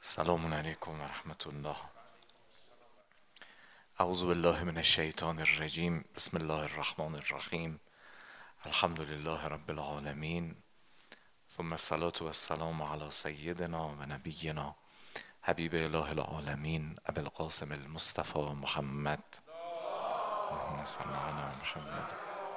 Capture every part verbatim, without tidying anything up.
السلام علیکم و رحمت الله. اعوذ بالله من الشیطان الرجیم. بسم الله الرحمن الرحیم. الحمد لله رب العالمین، ثم الصلاة و السلام علی سیدنا و نبینا حبیب اله العالمین ابی القاسم المصطفى محمد. اللهم صل علی محمد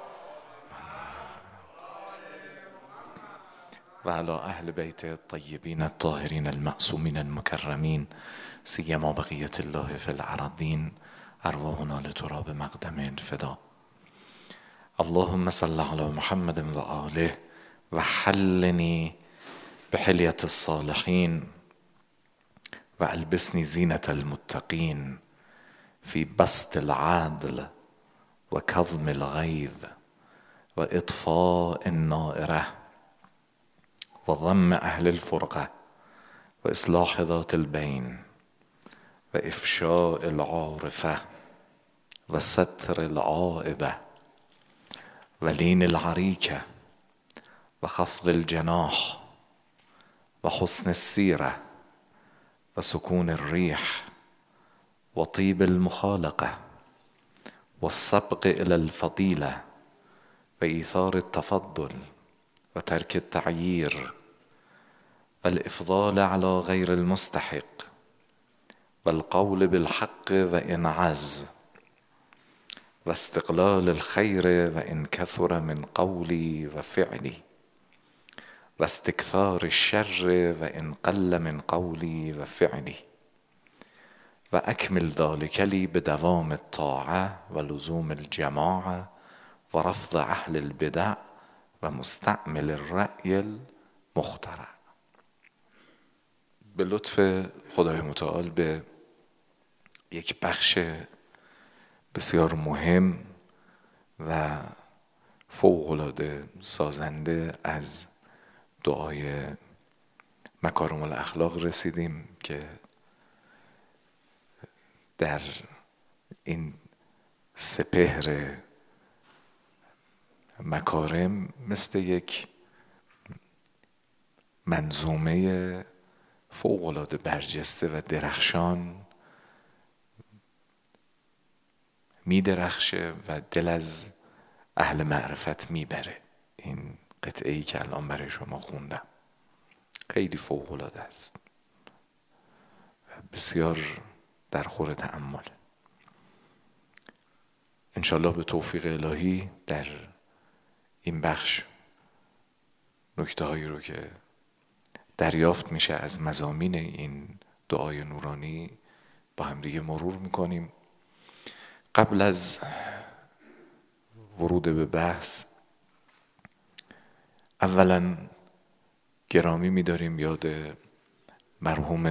و علی اهل بیت الطیبین الطاهرین المعصومین المکرمین، سیما بقیت الله فی الارضین، ارواحنا لتراب مقدم الفدا. اللهم صل علی محمد و آله و حلنی بحلیة الصالحین و البسنی زینة المتقین فی بسط العدل و کظم الغیظ و اطفاء النائرة و ضم اهل الفرقة و اصلاح ذات البین و افشاء العارفة و ستر العائبة و لین العریکة و خفض الجناح و حسن السیرة و سکون الریح و طیب المخالقة و السبق الى الفضیلة و ایثار التفضل و ترک التعییر و الافضال علی غیر المستحق و القول بالحق و ان عز و استقلال الخیر و ان کثر من قولی و فعلی و استکثار الشر و ان قل من قولی و فعلی و اکمل ذلک لی بدوام الطاعة و لزوم الجماعة و رفض اهل البدع و مستعمل الرأی المخترع. به لطف خدای متعال به یک بخش بسیار مهم و فوق‌العاده سازنده از دعای مکارم الاخلاق رسیدیم که در این سپهر مکارم مثل یک منظومه فوق‌العاده برجسته و درخشان می درخشه و دل از اهل معرفت می بره. این قطعه‌ای که الان برای شما خوندم خیلی فوق‌العاده است، بسیار در خور تأمل. انشالله به توفیق الهی در این بخش نکته هایی رو که دریافت میشه از مضامین این دعای نورانی با هم دیگه مرور میکنیم. قبل از ورود به بحث اولا گرامی می‌داریم یاد مرحوم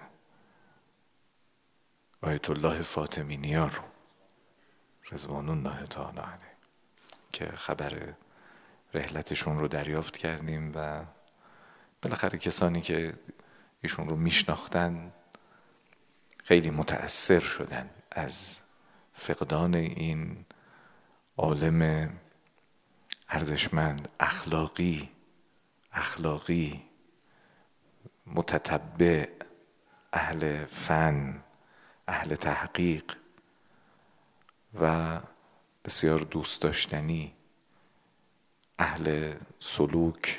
آیت الله فاطمی نیا رو رضوان الله تعالی علیه که خبر رحلتشون رو دریافت کردیم و بالاخره کسانی که ایشون رو میشناختن خیلی متأثر شدن از فقدان این عالم ارزشمند، اخلاقی اخلاقی متتبع، اهل فن، اهل تحقیق و بسیار دوست داشتنی، اهل سلوک.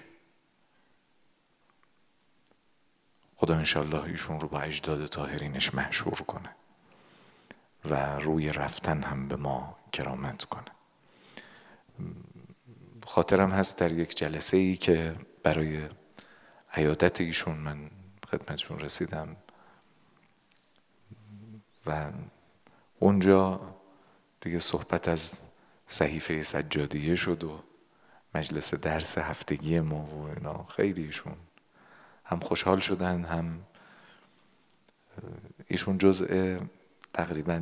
خدا انشالله ایشون رو با اجداد طاهرینش محشور کنه و روی رفتن هم به ما کرامت کنه. خاطرم هست در یک جلسه ای که برای عیادت ایشون من خدمتشون رسیدم و اونجا دیگه صحبت از صحیفه سجادیه شد و مجلس درس هفتگی ما و اینا. خیلی ایشون هم خوشحال شدن، هم ایشون جزء تقریبا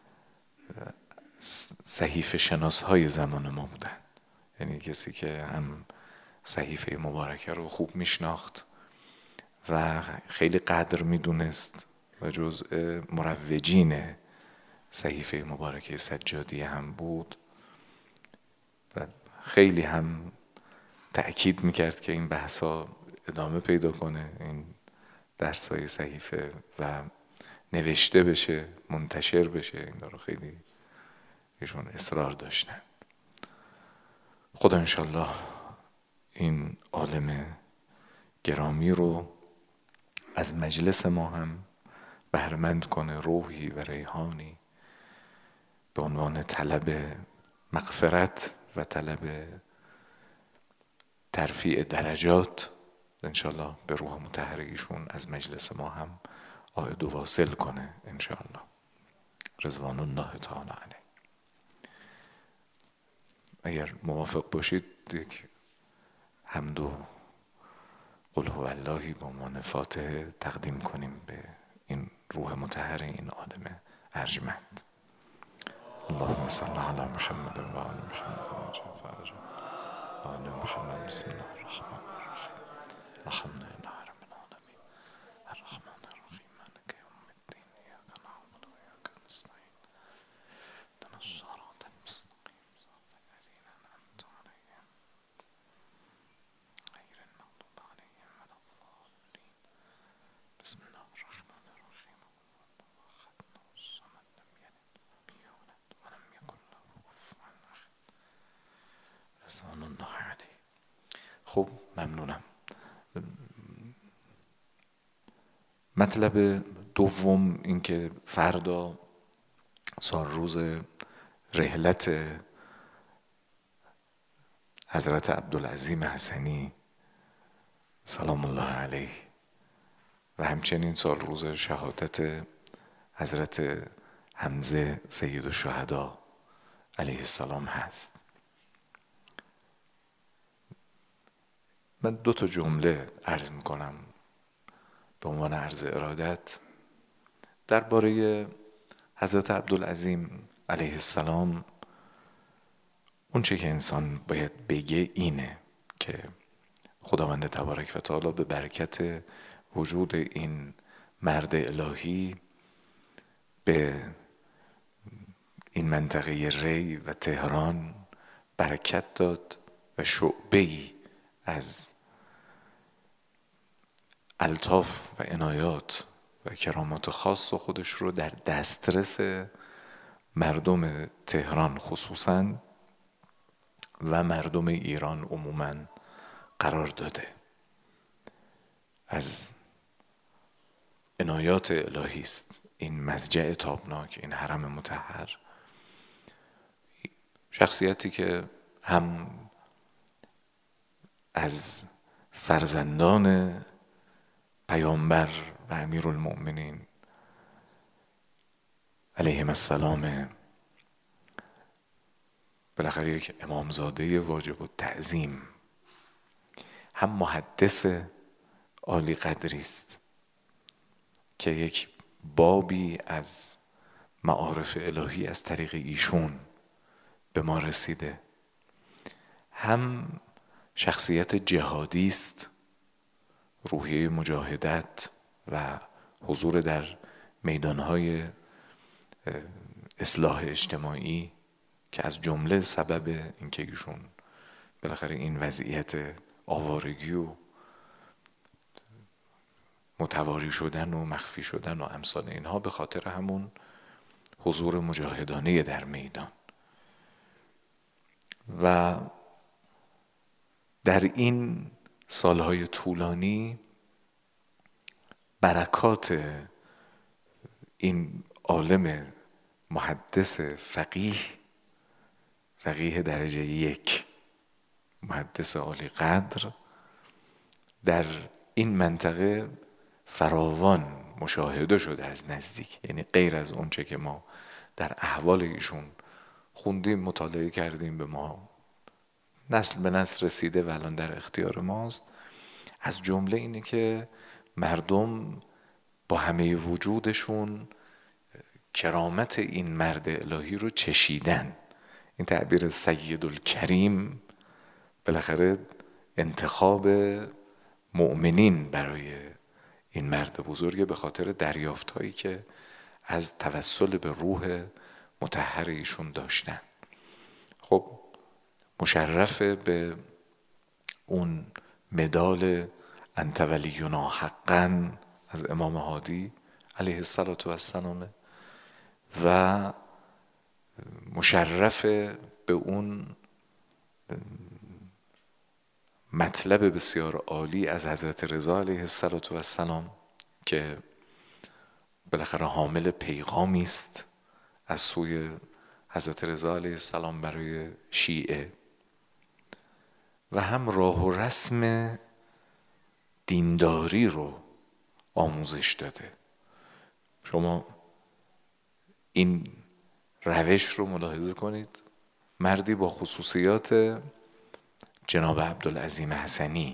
صحیفه شناس های زمان ما بودن، یعنی کسی که هم صحیفه مبارکه رو خوب میشناخت و خیلی قدر میدونست و جزء مروجین صحیفه مبارکه سجادیه هم بود و خیلی هم تأکید میکرد که این بحثا ادامه پیدا کنه. این درسای صحیفه و نوشته بشه، منتشر بشه. این رو خیلی ایشون اصرار داشتن. خدا انشالله این عالم گرامی رو از مجلس ما هم بهره‌مند کنه، روحی و ریحانی به عنوان طلب مغفرت و طلب ترفیع درجات انشالله به روح مطهر ایشون از مجلس ما هم عائد و واصل کنه انشالله. رضوان الله تعالی علیه. اگر موافق باشید یک حمد و قل هو اللهی به عنوان فاتحه تقدیم کنیم به این روح مطهر این عالم ارجمند. اللهم صل علی محمد و آل محمد وعجل فرجهم آل محمد. بسم الله الرحمن الرحیم. الحمد لله رب العالمین الرحمن الرحیم مالک یوم الدین ایاک نعبد و ایاک نستعین اهدنا الصراط المستقیم صراط الذین انعمت علیهم غیر المغضوب علیهم ولا الضالین. بسم الله الرحمن الرحیم. احد الصمد لم یلد ولم یولد ولم یکن له کفوا احد. رضوان الله علیه. خب ممنونم. مطلب دوم این که فردا سال روز رحلت حضرت عبدالعظیم حسنی سلام الله علیه و همچنین سال روز شهادت حضرت حمزه سید الشهدا علیه السلام هست. من دو تا جمله عرض میکنم به عنوان عرض ارادت درباره حضرت عبدالعظیم علیه السلام. اون چه که انسان باید بگه اینه که خداوند تبارک و تعالی به برکت وجود این مرد الهی به این منطقه ری و تهران برکت داد و شعبه‌ای از الطاف و عنایات و کرامات خاص خودش رو در دسترس مردم تهران خصوصاً و مردم ایران عموماً قرار داده. از عنایات الهی است این مضجع تابناک، این حرم مطهر. شخصیتی که هم از فرزندان پیامبر و امیرالمؤمنین علیهم السلام، بالاخره یک امامزاده واجب التعظیم، هم محدث عالی قدری است که یک بابی از معارف الهی از طریق ایشون به ما رسیده، هم شخصیت جهادی است، روحیه مجاهدت و حضور در میدانهای اصلاح اجتماعی که از جمله سبب اینکه ایشون بالاخره این وضعیت آوارگی و متواری شدن و مخفی شدن و امثال اینها به خاطر همون حضور مجاهدانه در میدان. و در این سالهای طولانی برکات این عالم محدث فقیه، فقیه درجه یک، محدث عالی قدر در این منطقه فراوان مشاهده شده از نزدیک. یعنی غیر از اون چه که ما در احوال ایشون خوندیم، مطالعه کردیم، به ما نسل به نسل رسیده و الان در اختیار ماست، از جمله اینه که مردم با همه وجودشون کرامت این مرد الهی رو چشیدن. این تعبیر سید الکریم بالاخره انتخاب مؤمنین برای این مرد بزرگ به خاطر دریافت هایی که از توسل به روح مطهر ایشون داشتن. خب مشرف به اون مدال انت ولینا حقا از امام هادی علیه السلام و مشرف به اون مطلب بسیار عالی از حضرت رضا علیه السلام که بالاخره حامل پیغامی است از سوی حضرت رضا علیه السلام برای شیعه و هم راه و رسم دینداری رو آموزش داده. شما این روش رو ملاحظه کنید، مردی با خصوصیات جناب عبدالعظیم حسنی،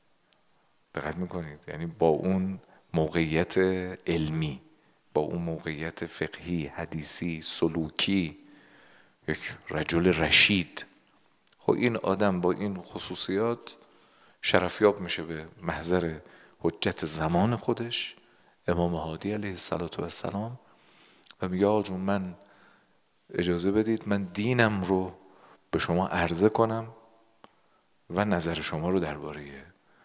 دقت میکنید، یعنی با اون موقعیت علمی، با اون موقعیت فقهی، حدیثی، سلوکی، یک رجل رشید. خب این آدم با این خصوصیات شرفیاب میشه به محضر حجت زمان خودش امام هادی علیه السلام و میگه آقا جون من اجازه بدید من دینم رو به شما عرضه کنم و نظر شما رو درباره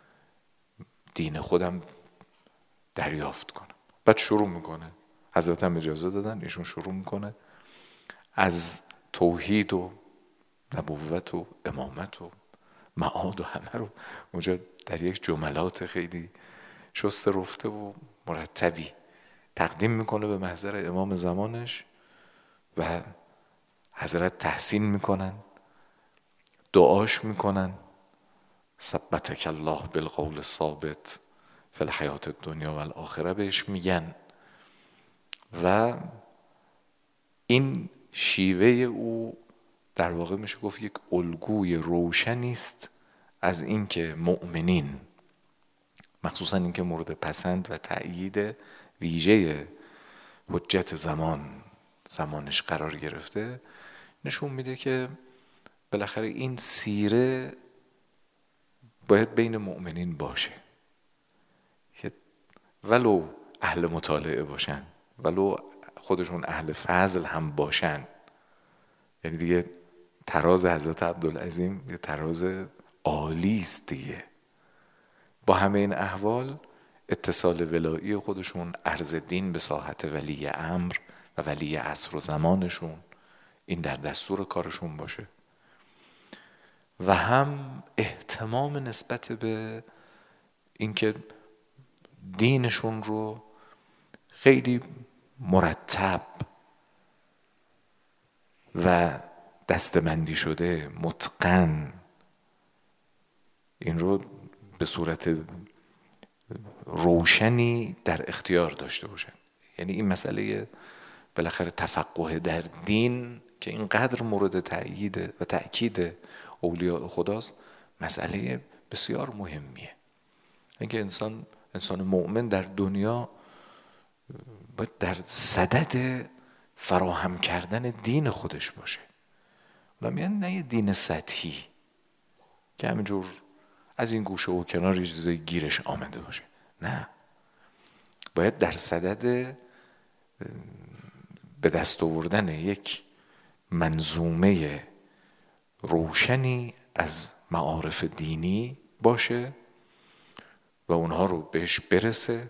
دین خودم دریافت کنم. بعد شروع میکنه، حضرت هم اجازه دادن، ایشون شروع میکنه از توحید و نبوت و امامت و معاد و همه رو اونجا در یک جملات خیلی شسته رفته و مرتبی تقدیم میکنه به محضر امام زمانش و حضرت تحسین میکنن، دعاش میکنن، ثبتک الله بالقول الثابت فی الحیات الدنیا و الاخره بهش میگن و این شیوه او در واقع میشه گفت یک الگوی روشنی است از اینکه مؤمنین، مخصوصا اینکه مورد پسند و تأیید ویژه حجت زمان زمانش قرار گرفته، نشون میده که بالاخره این سیره باید بین مؤمنین باشه، که ولو اهل مطالعه باشن، ولو خودشون اهل فضل هم باشن. یعنی دیگه تراز حضرت عبدالعظیم یه تراز عالی است دیگه. با همه این احوال اتصال ولایی خودشون، عرض دین به ساحت ولی امر و ولی عصر و زمانشون، این در دستور کارشون باشه و هم اهتمام نسبت به اینکه دینشون رو خیلی مرتب و دستبندی شده، متقن، این رو به صورت روشنی در اختیار داشته باشن. یعنی این مسئله بالاخره تفقه در دین که اینقدر مورد تأیید و تأکید اولیاء خداست، مسئله بسیار مهمیه. اینکه انسان انسان مؤمن در دنیا باید در صدد فراهم کردن دین خودش باشه. اونا میگن نه یه دین سطحی که همینجور از این گوشه و کنار یه چیزای گیرش آمده باشه، نه، باید در صدد به دست آوردن یک منظومه روشنی از معارف دینی باشه و اونها رو بهش برسه،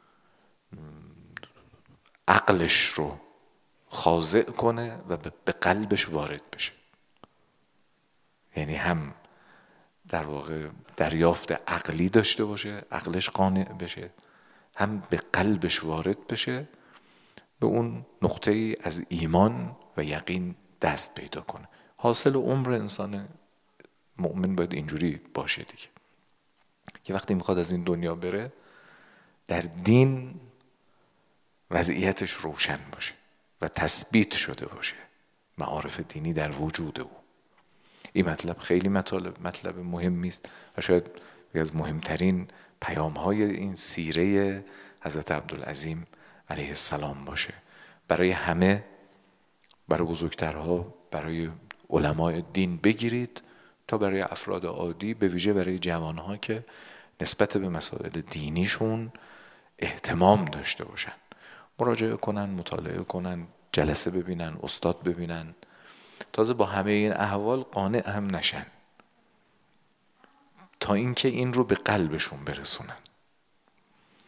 عقلش رو خاضع کنه و به قلبش وارد بشه. یعنی هم در واقع دریافت عقلی داشته باشه، عقلش قانع بشه، هم به قلبش وارد بشه، به اون نقطه ای از ایمان و یقین دست پیدا کنه. حاصل عمر انسان مؤمن باید اینجوری باشه دیگه، که وقتی میخواد از این دنیا بره در دین وضعیتش روشن باشه و تثبیت شده باشه، معارف دینی در وجود او. این مطلب خیلی مطلب مطلب مهمی است و شاید یکی از مهمترین پیام‌های این سیره حضرت عبدالعظیم علیه السلام باشه، برای همه، برای بزرگترها، برای علمای دین بگیرید تا برای افراد عادی، به ویژه برای جوانها که نسبت به مسائل دینیشون اهتمام داشته باشن، مراجعه کنن، مطالعه کنن، جلسه ببینن، استاد ببینن، تازه با همه این احوال قانع هم نشن تا اینکه این رو به قلبشون برسونن.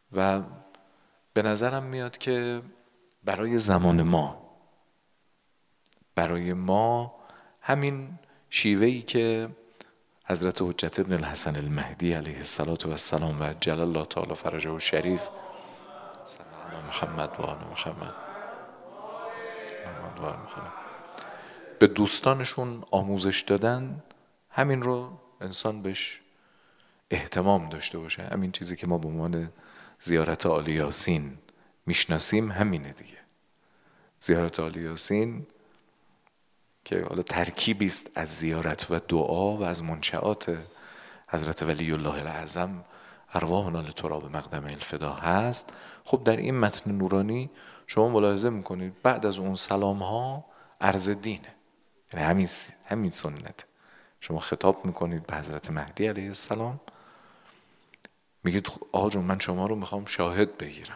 و به نظرم میاد که برای زمان ما، برای ما همین شیوهی که حضرت حجت ابن الحسن المهدی علیه السلام و جلال الله تعالی فرجه الشریف صلی علی محمد و آل محمد محمد و آل محمد به دوستانشون آموزش دادن، همین رو انسان بهش اهتمام داشته باشه. همین چیزی که ما به عنوان زیارت عالی یاسین میشناسیم همینه دیگه. زیارت عالی یاسین که حالا ترکیبی است از زیارت و دعا و از منشآت حضرت ولی الله الاعظم ارواحنا لتراب مقدم الفدا هست. خب در این متن نورانی شما ملاحظه میکنید بعد از اون سلام ها عرض دینه، یعنی همین همین سنت. شما خطاب میکنید به حضرت مهدی علیه السلام، میگید آقا جون من شما رو میخوام شاهد بگیرم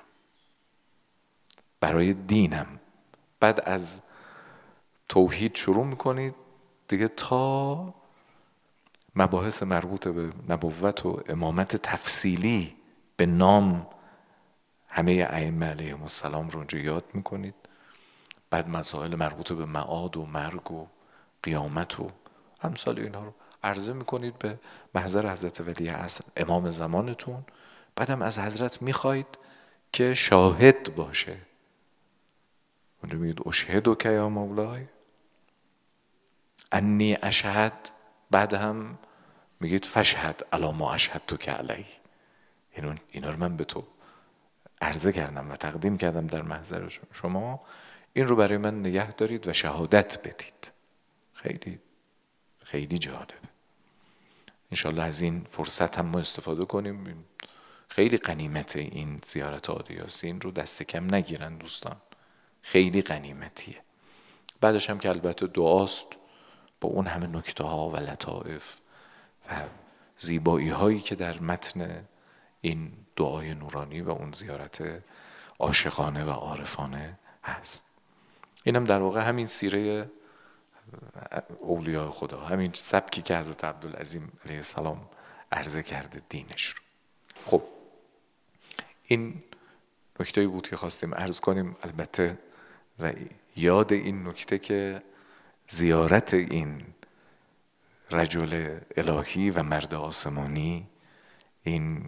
برای دینم. بعد از توحید شروع میکنید دیگه تا مباحث مربوط به نبوت و امامت تفصیلی به نام همه ائمه علیهم السلام رو اونجا یاد میکنید. بعد مسائل مربوط به معاد و مرگ و قیامت و امثال اینها رو عرضه میکنید به محضر حضرت ولی عصر امام زمانتون. بعدم از حضرت میخواید که شاهد باشه. اونجا میگید اشهدو که یا مولای انی اشهد، بعد هم میگید فشهد علی ما اشهدتو که علی. اینا رو من به تو عرضه کردم و تقدیم کردم در محضر شما، این رو برای من نگه دارید و شهادت بدید. خیلی خیلی جالب. انشالله از این فرصت هم ما استفاده کنیم. خیلی غنیمت این زیارت عالی یاسین رو دست کم نگیرن دوستان، خیلی غنیمتیه. بعدش هم که البته دعاست با اون همه نکته ها و لطائف و زیبایی هایی که در متن این دعای نورانی و اون زیارت عاشقانه و عارفانه هست. اینم در واقع همین سیره اولیاء خدا، همین سبکی که حضرت عبدالعظیم علیه السلام عرضه کرده دینش رو. خب این نکته‌ای بود که خواستیم عرض کنیم. البته و یاد این نکته که زیارت این رجل الهی و مرد آسمانی، این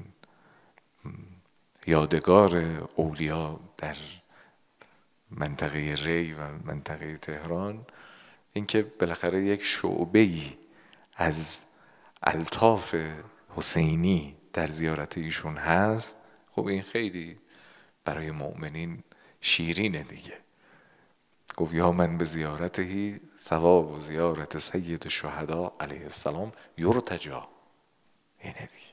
یادگار اولیا در منطقه ری و منطقه تهران، اینکه بالاخره یک شعبه‌ای از الطاف حسینی در زیارت ایشون هست. خب این خیلی برای مؤمنین شیرینه دیگه. گفت یا من به زیارتهی ثواب و زیارت سید الشهدا علیه السلام یرتجا. اینه دیگه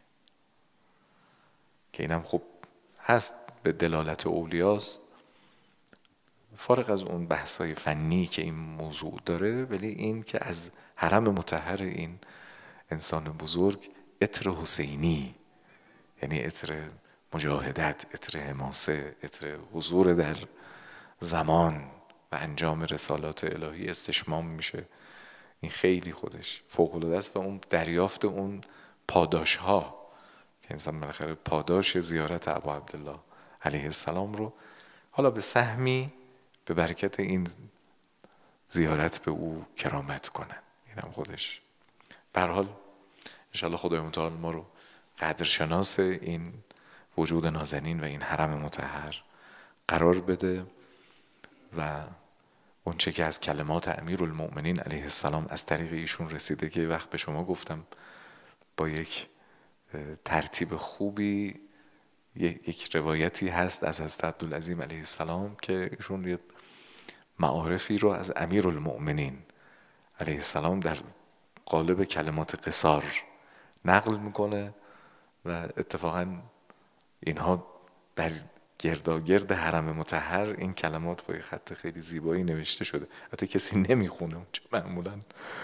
که اینم خب هست به دلالت اولیاست، فارغ از اون بحثای فنی که این موضوع داره، ولی این که از حرم مطهر این انسان بزرگ عطر حسینی، یعنی عطر مجاهدت، عطر حماسه، عطر حضور در زمان و انجام رسالات الهی استشمام میشه. این خیلی خودش فوق العاده است و اون دریافت اون پاداش ها که انسان بالاخره پاداش زیارت ابا عبدالله علیه السلام رو حالا به سهمی به برکت این زیارت به او کرامت کنن. اینم خودش به هر حال انشاءالله خدای متعال ما رو قدرشناس این وجود نازنین و این حرم مطهر قرار بده و اونچه که از کلمات امیرالمؤمنین علیه السلام از طریق ایشون رسیده که وقت به شما گفتم با یک ترتیب خوبی یک روایتی هست از حضرت عبدالعظیم علیه السلام که ایشون یه معارفی رو از امیرالمؤمنین علیه السلام در قالب کلمات قصار نقل میکنه و اتفاقا اینها بر گرداگرد حرم مطهر این کلمات با خط خیلی زیبایی نوشته شده. حتی کسی نمیخونه اونجا، معمولا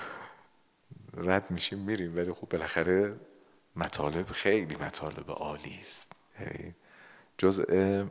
رد میشیم میریم، ولی خب بالاخره مطالب خیلی مطالب عالی است. جزء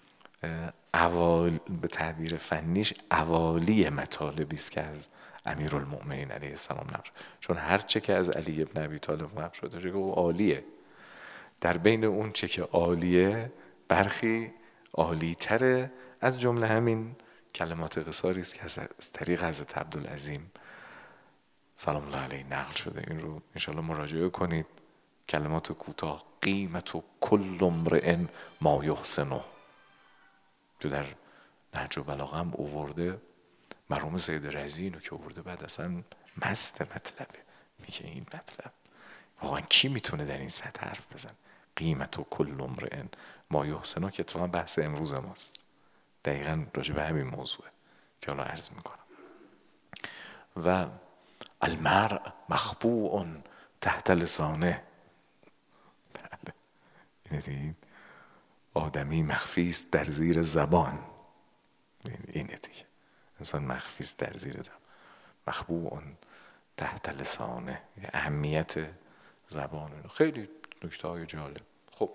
اول به تعبیر فنیش اوالی مطالبی است که از امیرالمؤمنین علیه السلام نقل، چون هر چه که از علی ابن ابی طالب نقل شده چه که عالیه، در بین اون چه که عالیه برخی عالی‌تره، از جمله همین کلمات قصاری است که از طریق حضرت عبدالعظیم سلام الله علیه نقل شده. این رو انشاءالله مراجعه کنید. کلمات کوتاه: قیمت و کل امرئ ما یحسنه، تو در نهج البلاغه هم آورده. مرحوم سید رضی اینو که آورده بعد اصلا مست مطلبه، میگه این مطلب واقعا کی میتونه در این سطح حرف بزن؟ قیمت و کل امرئ ما یحسنه که اتفاقا بحث امروز ماست، دقیقا راجع به همین موضوعه که حالا عرض میکنم. و المرء مخبوء تحت لسانه، بله اینه دیگه، آدمی مخفی است در زیر زبان. اینه دیگه، انسان مخفی است در زیر زبان. مخبوء تحت لسانه، اهمیت زبان. خیلی نکته های جالب. خب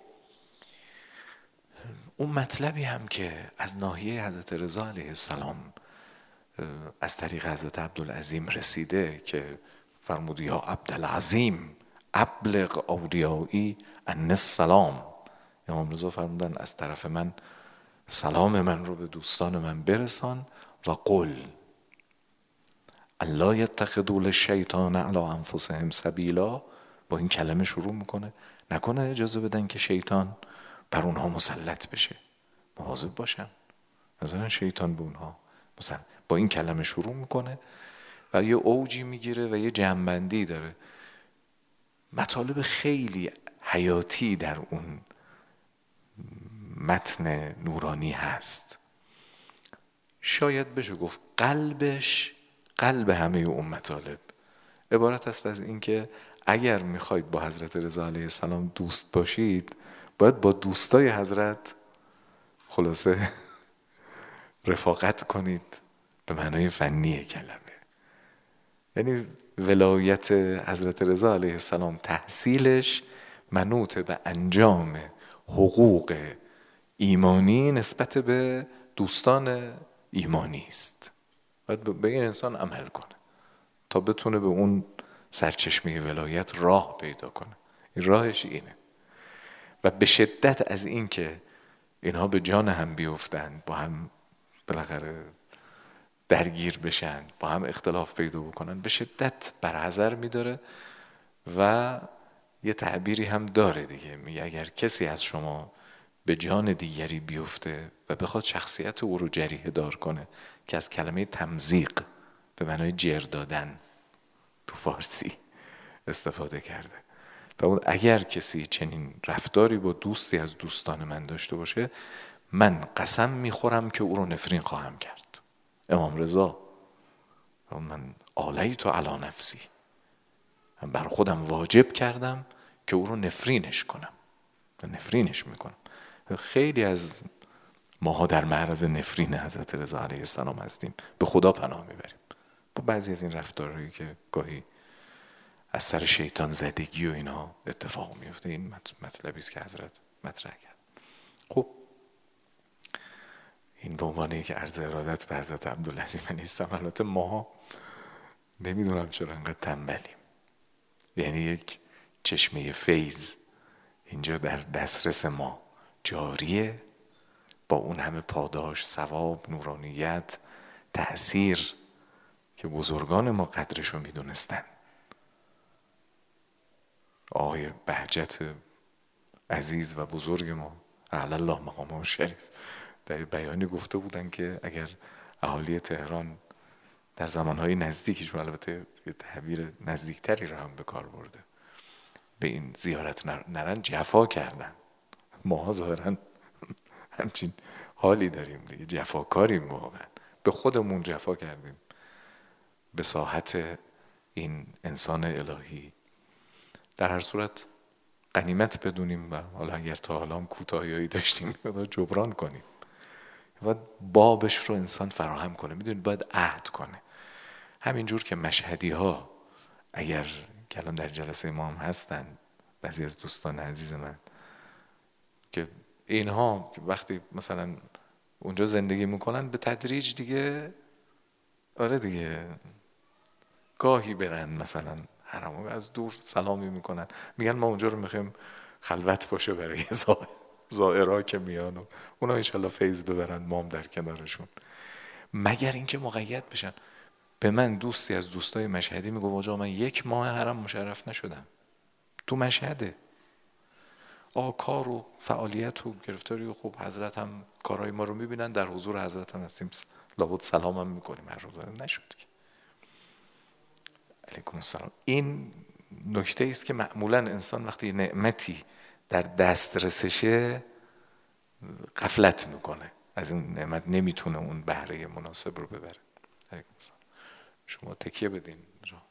اون مطلبی هم که از ناحیه حضرت رضا علیه السلام از طریق حضرت عبدالعظیم رسیده که فرمود یا عبدالعظیم ابلغ اولیایی انی السلام، امام رضا فرمودن از طرف من سلام من رو به دوستان من برسان. و قل الا یتخذوا للشیطان علی انفسهم سبیلا، با این کلمه شروع میکنه، نکنه اجازه بدن که شیطان بر اونها مسلط بشه، مواظب باشن مثلا شیطان به اونها مثلا. با این کلمه شروع میکنه و یه اوجی میگیره و یه جنبندی داره، مطالب خیلی حیاتی در اون متن نورانی هست. شاید بشه گفت قلبش، قلب همه اون مطالب عبارت است از این که اگر میخواید با حضرت رضا علیه السلام دوست باشید، باید با دوستای حضرت خلاصه رفاقت کنید به معنای فنی کلمه. یعنی ولایت حضرت رضا علیه السلام تحصیلش منوط به انجام حقوق ایمانی نسبت به دوستان ایمانی است. باید به این انسان عمل کنه تا بتونه به اون سرچشمه ولایت راه پیدا کنه. این راهش اینه. و به شدت از این که اینها به جان هم بیفتند، با هم بالاخره درگیر بشن، با هم اختلاف پیدا بکنن، به شدت برحذر میداره. و یه تعبیری هم داره دیگه، میگه اگر کسی از شما به جان دیگری بیفته و بخواد شخصیت او رو جریحه دار کنه، که از کلمه تمزیق به معنای جر دادن تو فارسی استفاده کرده، و اون اگر کسی چنین رفتاری با دوستی از دوستان من داشته باشه، من قسم میخورم که او رو نفرین خواهم کرد. امام رضا من آلیت علی نفسی، من بر خودم واجب کردم که او رو نفرینش کنم و نفرینش میکنم. خیلی از ماها در معرض نفرین حضرت رضا علیه السلام هستیم، به خدا پناه میبریم با بعضی از این رفتارهایی که گاهی از سر شیطان زدگی و اینا اتفاق میفته. این مطلبی است که حضرت مطرح کرد. خب این به عنوانی که عرض ارادت به حضرت عبدالعظیم نیستم. البته ما نمیدونم چرا انقدر تنبلیم، یعنی یک چشمه فیض اینجا در دسترس ما جاریه، با اون همه پاداش، ثواب، نورانیت، تأثیر که بزرگان ما قدرشو میدونستن. آقای بهجت عزیز و بزرگ ما اعلی الله مقامه شریف در بیانی گفته بودن که اگر اهالی تهران در زمانهای نزدیکیشون، البته تعبیر نزدیکتری رو هم به کار برده، به این زیارت نرن، جفا کردن. ما ظاهرا همچین حالی داریم دیگه، جفاکاریم، واقعا به خودمون جفا کردیم به ساحت این انسان الهی. در هر صورت غنیمت بدونیم و حالا اگر تا حالا هم کوتاهیایی داشتیم باید جبران کنیم. باید بابش رو انسان فراهم کنه، میدونید باید عهد کنه. همینجور که مشهدی ها اگر که الان در جلسه ما هم هستن بعضی از دوستان عزیز من، که اینها وقتی مثلا اونجا زندگی میکنن به تدریج دیگه، آره دیگه، گاهی برن مثلا حرم از دور سلامی میکنن، میگن ما اونجا رو میخوایم خلوت باشه برای زائرها که میان و اونا انشالله فیض ببرن، ما هم در کنارشون. مگر اینکه مقید بشن. به من دوستی از دوستای مشهدی میگه آقا من یک ماه حرم مشرف نشدم، تو مشهده. آقا کار و فعالیت و گرفتاری و خوب حضرت هم کارهای ما رو میبینن، در حضور حضرت هم هستیم، لابد سلام هم میکنیم هر روز. نشد که علیکم السلام. این نکته است که معمولا انسان وقتی نعمتی در دسترسشه غفلت میکنه از این نعمت، نمیتونه اون بهره مناسب رو ببره. علیکم السلام. شما تکیه بدین را.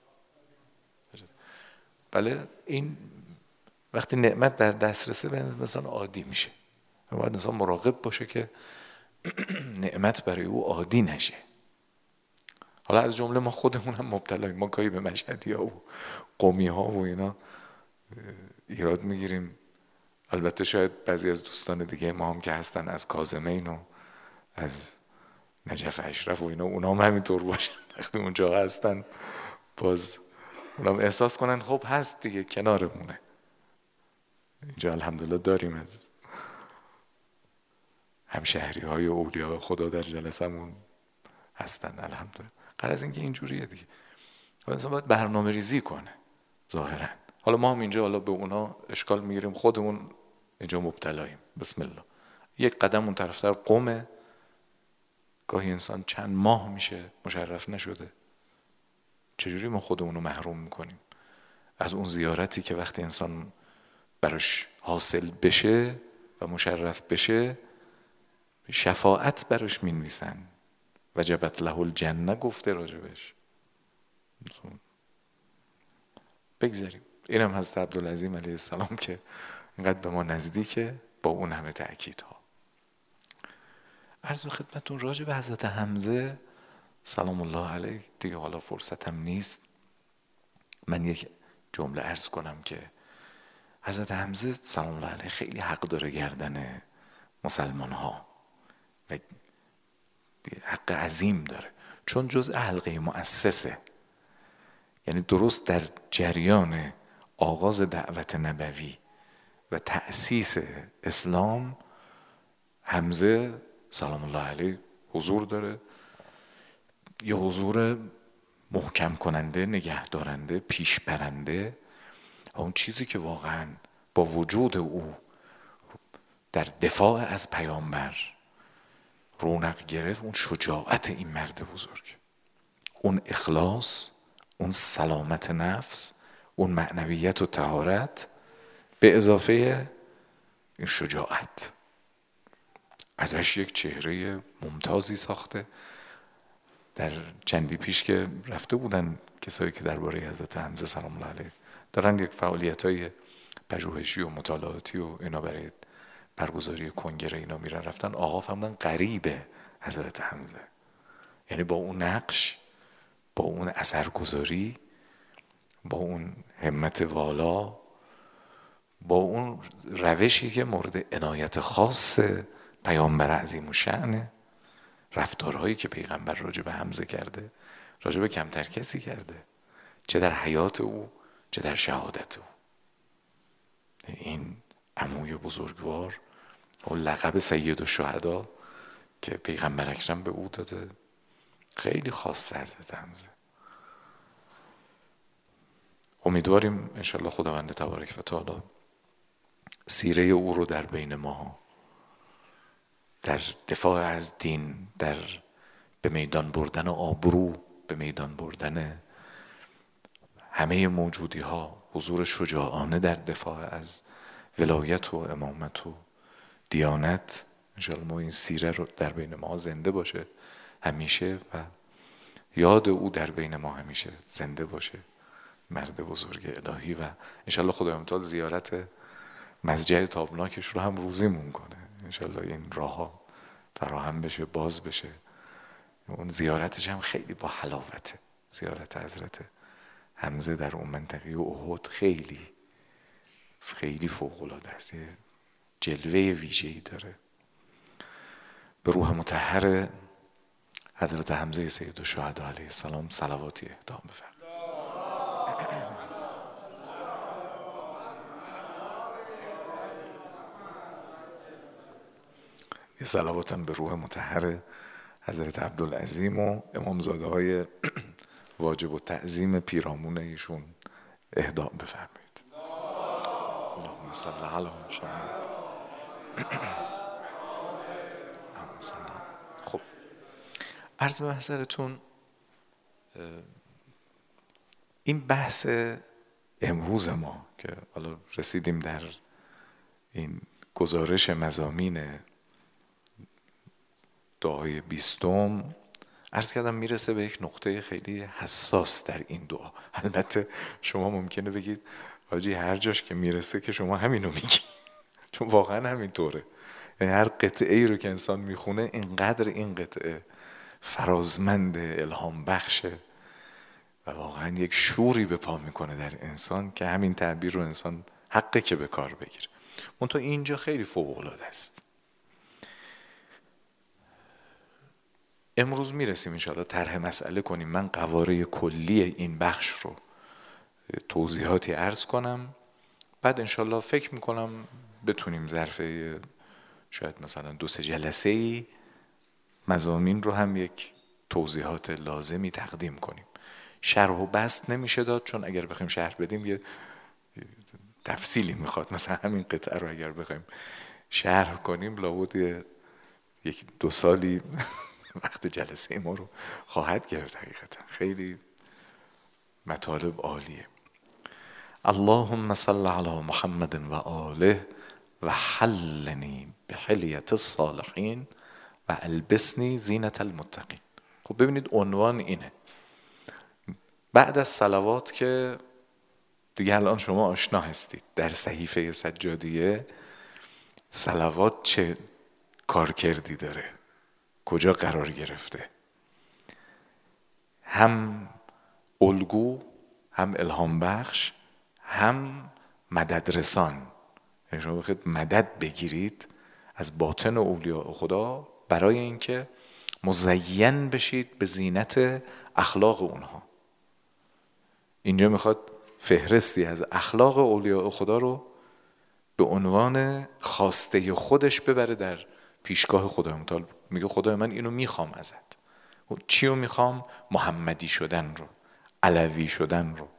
بله، این وقتی نعمت در دسترسه به انسان عادی میشه. باید انسان مراقب باشه که نعمت برای او عادی نشه. حالا از جمله ما خودمون هم مبتلاییم. ما گاهی به مشهدی ها و قومی ها و اینا ایراد میگیریم. البته شاید بعضی از دوستان دیگه ما هم که هستن از کاظمین و از نجف اشرف و اینا، اونا هم همینطور باشن وقتی اونجا هستن باز اونا هم احساس کنن خب هست دیگه کنارمونه. اینجا الحمدلله داریم از همشهری های اولیاء خدا در جلسمون هستن الحمدلله. قرار از اینکه اینجوریه دیگه، انسان باید برنامه ریزی کنه ظاهرا. حالا ما هم اینجا حالا به اونا اشکال میگیریم، خودمون اینجا مبتلاییم. بسم الله. یک قدم اون طرفتر قومه، گاهی انسان چند ماه میشه مشرف نشده. چجوری ما خودمون رو محروم میکنیم از اون زیارتی که وقتی انسان براش حاصل بشه و مشرف بشه شفاعت براش مینویسن، وجبت له الجنه گفته راجبش. بگذاریم. اینم حضرت عبدالعظیم علیه السلام که اینقدر به ما نزدیکه با اون همه تأکیدها. عرض به خدمتون راجع به حضرت حمزه سلام الله علیه دیگه حالا فرصتم نیست. من یک جمله عرض کنم که حضرت حمزه سلام الله علیه خیلی حق داره گردن مسلمان ها و حق عظیم داره، چون جزء حلقه مؤسسه. یعنی درست در جریان آغاز دعوت نبوی و تأسیس اسلام حمزه سلام الله علیه حضور داره، یه حضور محکم کننده، نگه دارنده، پیش برنده. اون چیزی که واقعا با وجود او در دفاع از پیامبر رونق گرفت، اون شجاعت این مرد بزرگ، اون اخلاص، اون سلامت نفس، اون معنویت و طهارت به اضافه این شجاعت ازش یک چهره ممتازی ساخته. در چندی پیش که رفته بودن کسایی که درباره حضرت حمزه سلام الله علیه دارن یک فعالیت‌های پژوهشی و مطالعاتی و اینا برای برگزاری کنگره اینا میرن، رفتن آقا فهمیدن قریب حضرت حمزه، یعنی با اون نقش، با اون اثرگذاری، با اون همت والا، با اون روشی که مورد عنایت خاص پیامبر عظیم الشأنه، رفتارهایی که پیغمبر راجع به حمزه کرده راجع به کمتر کسی کرده، چه در حیات او چه در شهادت او. این عموی بزرگوار و لقب سید الشهدا که پیغمبر اکرم به او داده خیلی خاصه حضرت حمزه. امیدواریم انشالله خداوند تبارک و تعالی سیره او رو در بین ما، در دفاع از دین، در به میدان بردن آبرو، به میدان بردن همه موجودی ها، حضور شجاعانه در دفاع از ولایت و امامت و دیانت، انشاءالله ما این سیره رو در بین ما زنده باشه همیشه و یاد او در بین ما همیشه زنده باشه، مرد بزرگ الهی. و انشاءالله خداوند تعالی زیارت مسجد تابناکش رو هم روزیمون کنه، انشاءالله این راه ها فراهم بشه، باز بشه. اون زیارتش هم خیلی با حلاوته. زیارت حضرت حمزه در اون منطقه احد خیلی خیلی فوق العاده است، جلوه ویژه‌ای داره. به روح مطهر حضرت حمزه سید الشهدا علیه السلام صلواتی اهدا بفرمایید. یه صلواتم به روح مطهر حضرت عبدالعظیم و امامزاده های واجب التعظیم پیرامون ایشون اهدا بفرمایید. اللهم صل علی محمد. خب عرض به محضرتون این بحث امروز ما که حالا رسیدیم در این گزارش مضامین دعای بیستم، عرض کردم میرسه به یک نقطه خیلی حساس در این دعا. البته شما ممکنه بگید حاجی هر جاش که میرسه که شما همینو میگی، چون واقعا همینطوره. یعنی هر قطعه ای رو که انسان میخونه اینقدر این قطعه فرازمند، الهام بخشه و واقعا یک شوری به پا میکنه در انسان که همین تعبیر رو انسان حقه که به کار بگیره. منتها اینجا خیلی فوق العاده است. امروز میرسیم انشاءالله طرح مسئله کنیم. من قواره کلی این بخش رو توضیحاتی عرض کنم، بعد انشاءالله فکر میکنم بتونیم ظرف شاید مثلا دو سه جلسه ای مضامین رو هم یک توضیحات لازمی تقدیم کنیم. شرح و بسط نمیشه داد، چون اگر بخوایم شرح بدیم یه تفصیلی میخواد. مثلا همین قطعه رو اگر بخوایم شرح کنیم لابد یک دو سالی وقت جلسه ما رو خواهد گرفت. حقیقتا خیلی مطالب عالیه. اللهم صل علی محمد و آله و حلنی به حلیت الصالحین و البسنی زینت المتقین. خب ببینید عنوان اینه. بعد از صلوات که دیگه الان شما آشنا هستید، در صحیفه سجادیه صلوات چه کارکردی داره، کجا قرار گرفته، هم الگو، هم الهام بخش، هم مدد رسان. یعنی شما بخواید مدد بگیرید از باطن اولیاء خدا برای اینکه مزین بشید به زینت اخلاق اونها. اینجا میخواد فهرستی از اخلاق اولیاء خدا رو به عنوان خواسته خودش ببره در پیشگاه خدای متعال. میگه خدای من اینو میخوام ازت. چی رو میخوام؟ محمدی شدن رو، علوی شدن رو،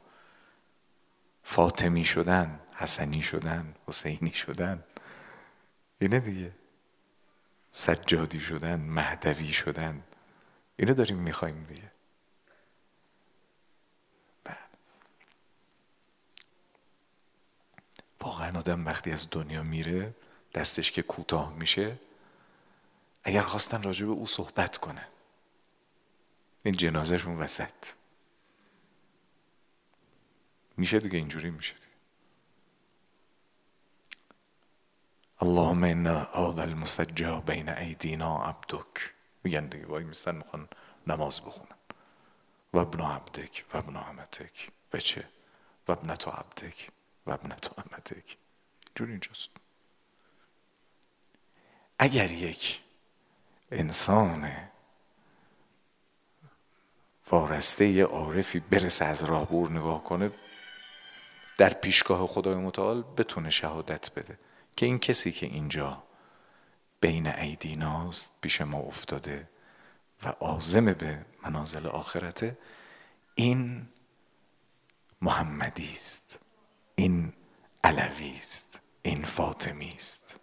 فاطمی شدن، حسنی شدن، حسینی شدن، اینه دیگه، سجادی شدن، مهدوی شدن، اینو داریم میخوایم دیگه. واقعا آدم وقتی از دنیا میره دستش که کوتاه میشه، اگر خواستن راجع به او صحبت کنه این جنازهشون وسط میشه دیگه، اینجوری میشه دیگه. اللهم انا هذا المسجى بین ایدینا عبدک، میگن دیگه وای میستن میخوان نماز بخونن. و ابن عبدک و ابن امتک، بچه و ابنت عبدک و ابنت امتک، جور اینجاست. اگر یک انسان وارسته یه عارفی برسه از راهبور نگاه کنه در پیشگاه خدای متعال، بتونه شهادت بده که این کسی که اینجا بین ایدیناست، پیش ما افتاده و عازم به منازل آخرته، این محمدی است، این علوی است، این فاطمی است.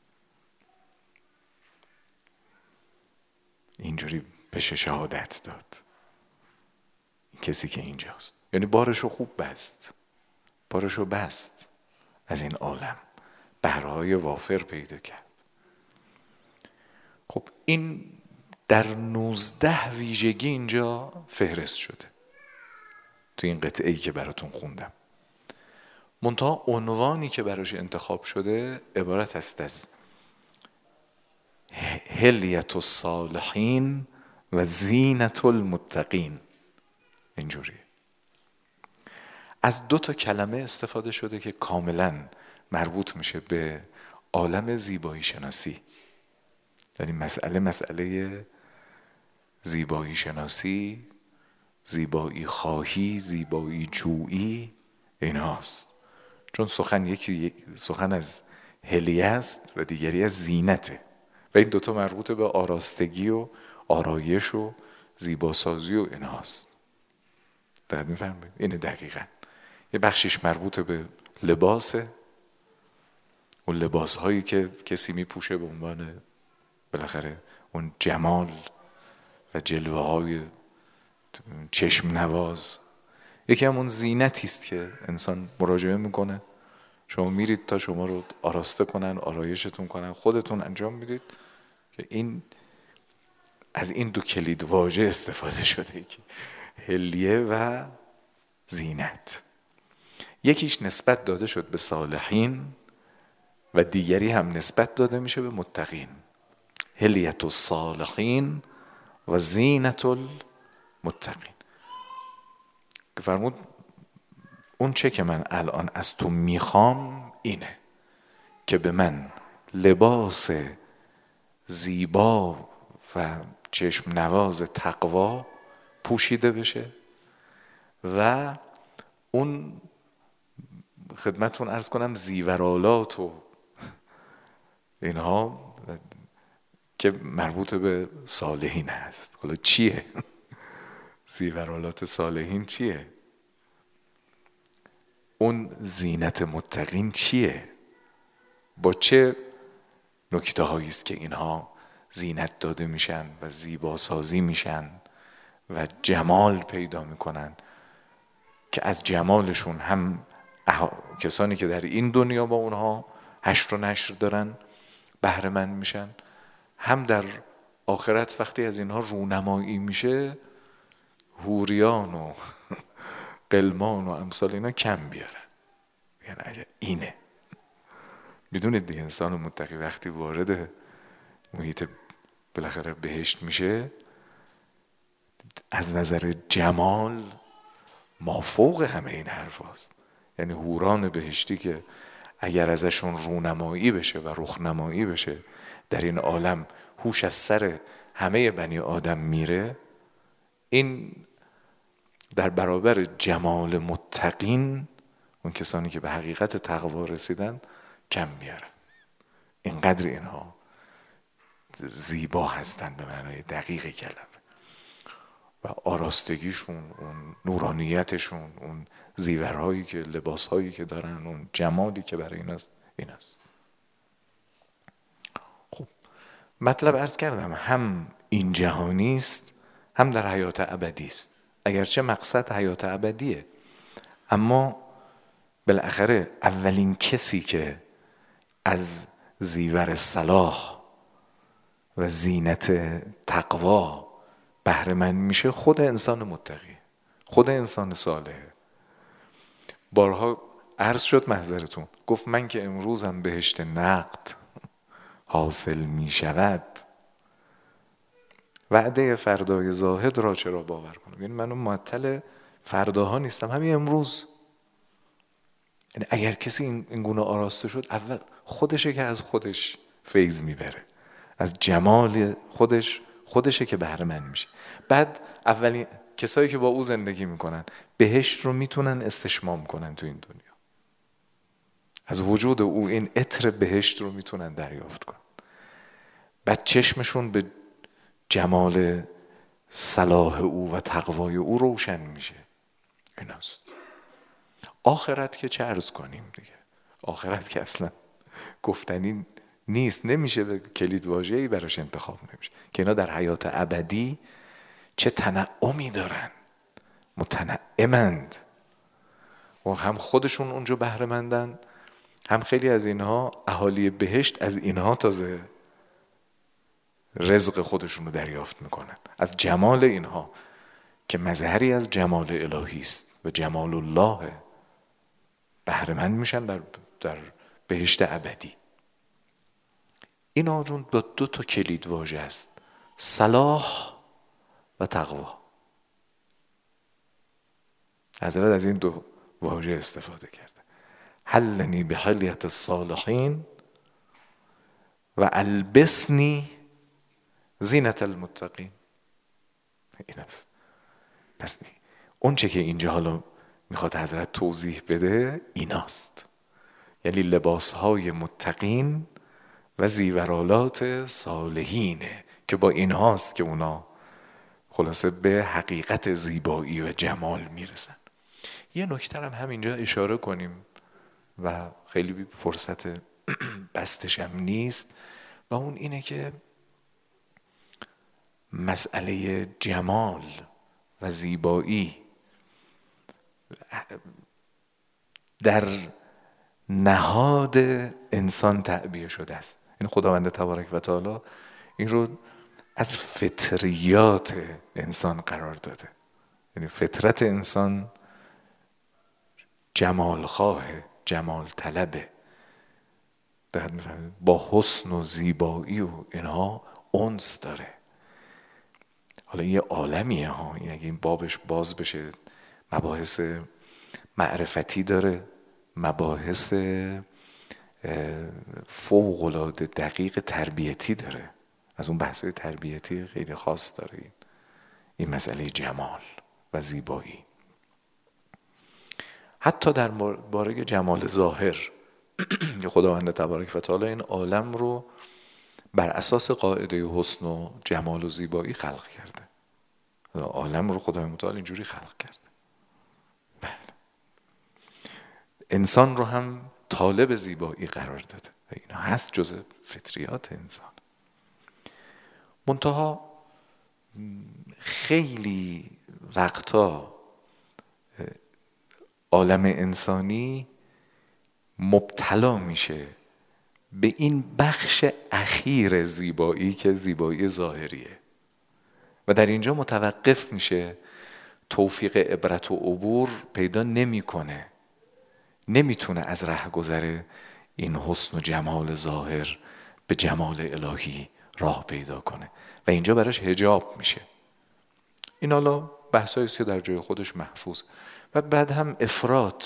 اینجوری بشه شهادت داد این کسی که اینجاست. یعنی بارشو خوب بست، بارشو بست از این عالم، بهرهای وافر پیدا کرد. خب این در نوزده ویژگی اینجا فهرست شده تو این قطعه‌ای که براتون خوندم. منتها عنوانی که براش انتخاب شده عبارت است از حلیت الصالحین و زینت المتقین. اینجوری از دو تا کلمه استفاده شده که کاملا مربوط میشه به عالم زیبایی شناسی. یعنی مسئله مسئله زیبایی شناسی، زیبایی خواهی، زیبایی جویی، این هاست. چون سخن یکی سخن از حلیه است و دیگری از زینته. و این دوتا مربوط به آراستگی و آرایش و زیباسازی و اینهاست. دقیق میفهمید؟ اینه دقیقا. یه بخشیش مربوط به لباسه، اون لباس هایی که کسی میپوشه به عنوان بالاخره اون جمال و جلوه های چشم نواز. یکی هم اون زینتی است که انسان مراجعه میکنه. شما میرید تا شما رو آراسته کنن، آرایشتون کنن، خودتون انجام میدید که این از این دو کلید واژه استفاده شده که حلیه و زینت. یکیش نسبت داده شد به صالحین و دیگری هم نسبت داده میشه به متقین. حلیت الصالحین و زینت المتقین. که فرمود اون چه که من الان از تو میخوام اینه که به من لباس زیبا و چشم نواز تقوا پوشیده بشه و اون خدمتون عرض کنم زیورالات و اینها که مربوط به صالحین هست. حالا چیه؟ زیورالات صالحین چیه؟ اون زینت متقین چیه؟ با چه نکته هایی است که اینها زینت داده میشن و زیباسازی میشن و جمال پیدا میکنن که از جمالشون هم کسانی که در این دنیا با اونها حشر و نشر دارن بهره مند میشن، هم در آخرت وقتی از اینها رونمایی میشه حوریان و قلمان و امثال اینا کم بیارن. یعنی اینه. میدونید دیگه انسان متقی وقتی وارد محیط بالاخره بهشت میشه از نظر جمال مافوق همه این حرف هست. یعنی حوران بهشتی که اگر ازشون رونمایی بشه و رخنمایی بشه در این عالم هوش از سر همه بنی آدم میره، این در برابر جمال متقین، اون کسانی که به حقیقت تقوا رسیدن، کم میارن. اینقدر اینها زیبا هستن به معنای دقیق کلمه و آراستگیشون، اون نورانیتشون، اون زیورهایی که لباسهایی که دارن، اون جمالی که برای این است این است. خب مطلب عرض کردم هم این جهانی است هم در حیات ابدی است. اگرچه مقصد حیات ابدیه، اما بالاخره اولین کسی که از زیور صلاح و زینت تقوا بهره مند میشه خود انسان متقی، خود انسان صالحه. بارها عرض شد محضرتون، گفت من که امروزم بهشت نقد حاصل میشود، وعده فردای زاهد را چرا باور کنم؟ یعنی من معطل فرداها نیستم، همین امروز. یعنی اگر کسی این گونه آراسته شد، اول خودشه که از خودش فیض میبره، از جمال خودش خودشه که بهره مند میشه. بعد اولین کسایی که با او زندگی میکنن بهشت رو میتونن استشمام کنن تو این دنیا، از وجود او این عطر بهشت رو میتونن دریافت کنن. بعد چشمشون به جمال صلاح او و تقوای او روشن میشه. این است. آخرت که چه عرض کنیم دیگه، آخرت که اصلا گفتنی نیست، نمیشه به کلید واژه‌ای براش انتخاب نمیشه که اینا در حیات ابدی چه تنعمی دارن، متنعمند و هم خودشون اونجا بهره مندن، هم خیلی از اینها اهالی بهشت از اینها تازه رزق خودشون رو دریافت میکنن از جمال اینها که مظهری از جمال الهی است و جمال الله، بهره مند میشن در در بهشت ابدی. این آجون با دو تا کلید واژه است، صلاح و تقوا. حضرت از این دو واژه استفاده کرده. حلنی به حلیت الصالحین و البسنی زینت المتقین. این است. پس اون چه که اینجا حالا میخواد حضرت توضیح بده ایناست، یعنی لباسهای متقین و زیورالات صالحینه که با این هاست که اونا خلاصه به حقیقت زیبایی و جمال میرسن. یه نکته هم همینجا اشاره کنیم و خیلی فرصت بستش هم نیست و اون اینه که مسئله جمال و زیبایی در نهاد انسان تعبیه شده است. این خداوند تبارک و تعالی این رو از فطریات انسان قرار داده. یعنی فطرت انسان جمال خواه، جمال طلبه، با حسن و زیبایی و اینها انس داره. حالا یه عالمیه ها، این اگه این بابش باز بشه مباحث معرفتی داره، مباحث فوق‌العاده دقیق تربیتی داره. از اون بحث‌های تربیتی خیلی خاص داره این, این مسئله جمال و زیبایی. حتی در باره جمال ظاهر خداوند تبارک و تعالی این عالم رو بر اساس قاعده حسن و جمال و زیبایی خلق کرده. عالم رو خدای متعال اینجوری خلق کرده. بله. انسان رو هم طالب زیبایی قرار داده و اینا هست جزء فطریات انسان. منتها خیلی وقتا عالم انسانی مبتلا میشه به این بخش اخیر زیبایی که زیبایی ظاهریه و در اینجا متوقف میشه، توفیق عبرت و عبور پیدا نمیکنه، نمیتونه از رهگذر این حسن و جمال ظاهر به جمال الهی راه پیدا کنه و اینجا براش حجاب میشه. این حالا بحثایی که در جای خودش محفوظ. و بعد هم افراط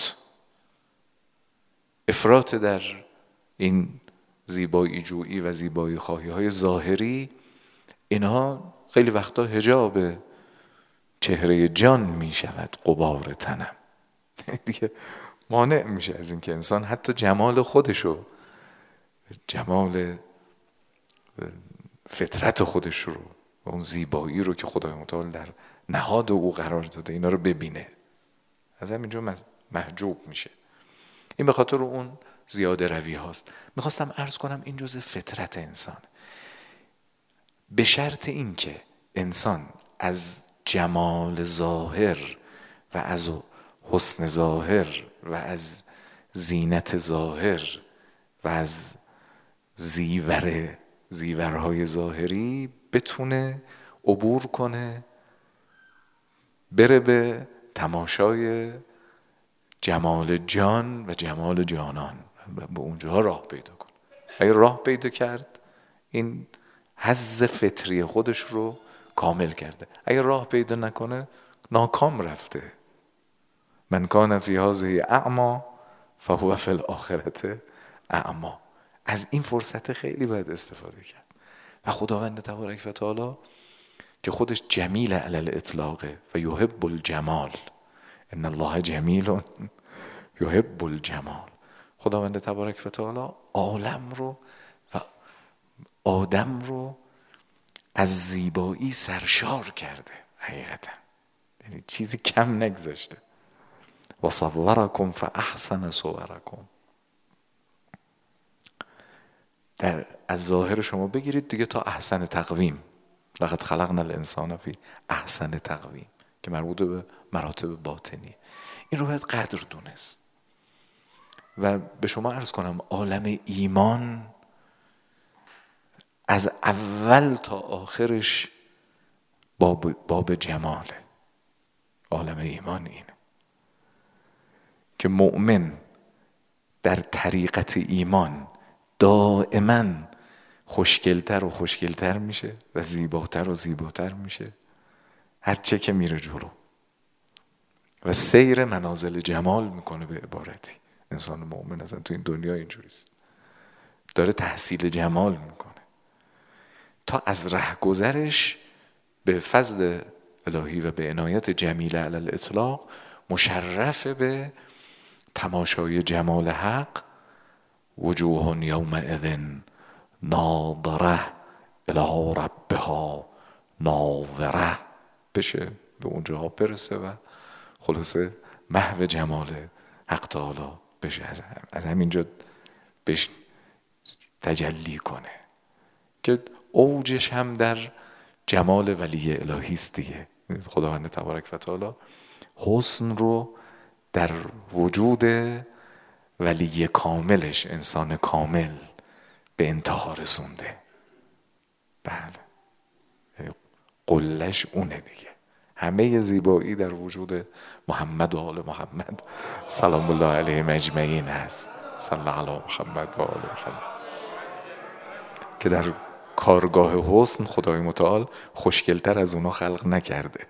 افراط در این زیبایی جویی و زیبایی خواهی های ظاهری، اینها خیلی وقتا حجاب چهره جان می شود، غبار تنم دیگه مانع میشه از این که انسان حتی جمال خودشو، جمال فطرت خودش رو و اون زیبایی رو که خدای متعال در نهاد او قرار داده اینا رو ببینه، از همینجا محجوب میشه. این به خاطر اون زیاده روی هاست. میخواستم عرض کنم این جزء فطرت انسان، به شرط این که انسان از جمال ظاهر و از حسن ظاهر و از زینت ظاهر و از زیور زیورهای ظاهری بتونه عبور کنه، بره به تماشای جمال جان و جمال جانان، به اونجاها راه پیدا کنه. اگه راه پیدا کرد این حظ فطری خودش رو کامل کرده. اگه راه پیدا نکنه ناکام رفته. من کان فی هذه اعمی فهو فی الاخرة اعمی. از این فرصت خیلی باید استفاده کرد و خداوند تبارک و تعالی که خودش جمیل علی الاطلاق و یحب الجمال، ان الله جمیل یحب الجمال، خداوند تبارک و تعالی عالم رو و آدم رو از زیبایی سرشار کرده. حقیقتا یعنی چیزی کم نگذاشته. و صورکم فاحسن صورکم. در از ظاهر شما بگیرید دیگه تا احسن تقویم. لقد خلقنا الانسان فی احسن تقویم که مربوط به مراتب باطنی. این رو باید قدر دونست. و به شما عرض کنم عالم ایمان از اول تا آخرش باب, باب جماله. عالم ایمان اینه که مؤمن در طریقت ایمان دائما خوشگلتر و خوشگلتر میشه و زیباتر و زیباتر میشه هر چه که میره جلو و سیر منازل جمال میکنه. به عبارتی انسان مؤمن اصلا تو این دنیا اینجوریست، داره تحصیل جمال میکنه تا از رهگذرش به فضل الهی و به عنایت جمیل علی الاطلاق مشرف به تماشای جمال حق. وجوه یومئذ ناظره الی ربها ناظره بشه، به اونجاها برسه و خلاصه محو جمال حق تعالی بشه، از, از همینجا بهش تجلی کنه که اوجش هم در جمال ولی الهی است دیگه. خداوند تبارک و تعالی حسن رو در وجود ولی کاملش، انسان کامل، به انتها رسونده. بله، قلش اونه دیگه. همه زیبایی در وجود محمد و آل محمد سلام الله علیه اجمعین هست. صلی علی محمد و آل محمد، که در کارگاه حسن خدای متعال خوشگلتر از اونها خلق نکرده،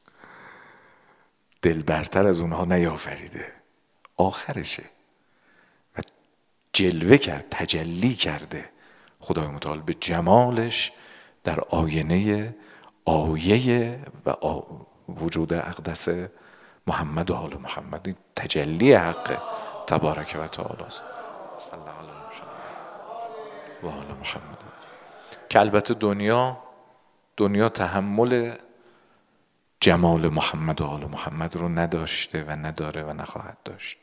دلبرتر از اونها نیافریده. آخرشه و جلوه کرد، تجلی کرده خدای متعال به جمالش در آینه آیه و آ... وجود اقدس محمد و آل محمد. این تجلی حق تبارک و تعالی است. صلی الله علی محمد و آل محمد. که البته دنیا دنیا تحمل جمال محمد و آل محمد رو نداشته و نداره و نخواهد داشت.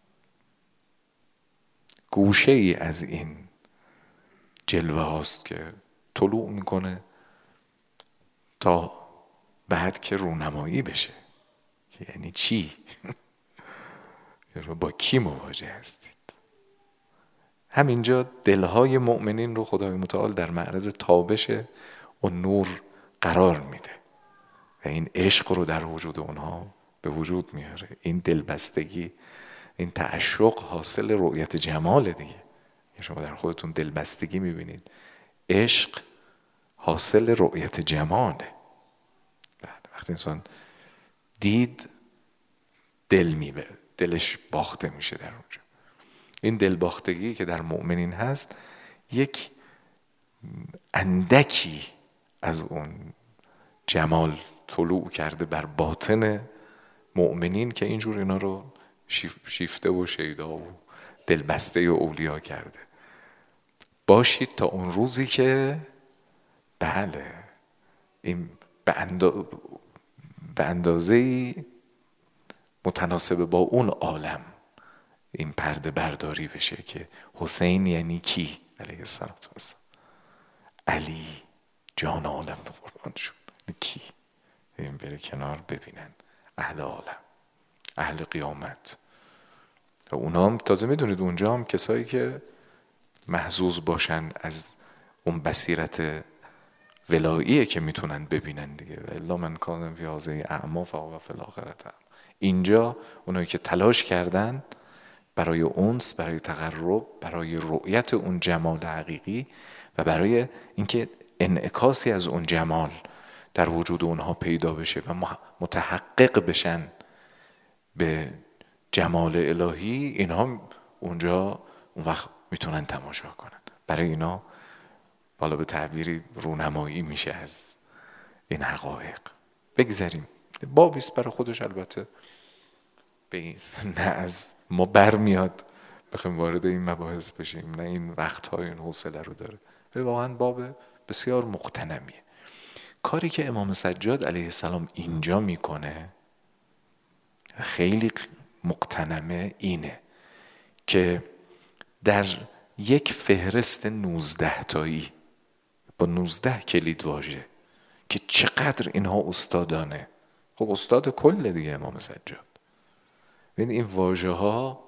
گوشه ای از این جلوه هاست که طلوع میکنه تا بعد که رونمایی بشه. یعنی چی؟ با کی مواجه هستید؟ همینجا دلهای مؤمنین رو خدای متعال در معرض تابش و نور قرار میده و این عشق رو در وجود اونها به وجود میاره. این دلبستگی، این تعشق حاصل رؤیت جمال دیگه. شما در خودتون دلبستگی میبینید، عشق حاصل رؤیت جماله. وقتی انسان دید، دل میبه، دلش باخته میشه در اونجا. این دلباختگی که در مؤمنین هست یک اندکی از اون جمال طلوع کرده بر باطن مؤمنین که اینجور اینا رو شیفته و شیدا و دلبسته و اولیا کرده. باشید تا اون روزی که بله این به اندازه به اندازه متناسب با اون عالم این پرده برداری بشه که حسین یعنی کی؟ علیه السلام. علی جان عالم به قربان شد. کی؟ این بره کنار ببینن اهل عالم، اهل قیامت. و اونا هم تازه میدونید اونجا هم کسایی که محظوظ باشن از اون بصیرت ولاییه که میتونن ببینن دیگه. و الا من کان فی هذه اعمی فهو فی الاخرة اعمی. اینجا اونایی که تلاش کردن برای انس، برای تقرب، برای رؤیت اون جمال حقیقی و برای اینکه انعکاسی از اون جمال در وجود اونها پیدا بشه و متحقق بشن به جمال الهی، اینها اونجا اون وقت میتونن تماشا کنن. برای اینا بالا به تعبیری رونمایی میشه از این حقایق. بگذاریم بابیست برای خودش، البته به نه از ما برمیاد بخوایم وارد این مباحث بشیم، نه این وقت‌های این حوصله رو داره، ولی واقعا باب بسیار مغتنمیه. کاری که امام سجاد علیه السلام اینجا میکنه خیلی مغتنمه، اینه که در یک فهرست نوزده تایی با نوزده کلید واژه که چقدر اینها استادانه. خب استاد کل دیگه امام سجاد. ببین این واژه ها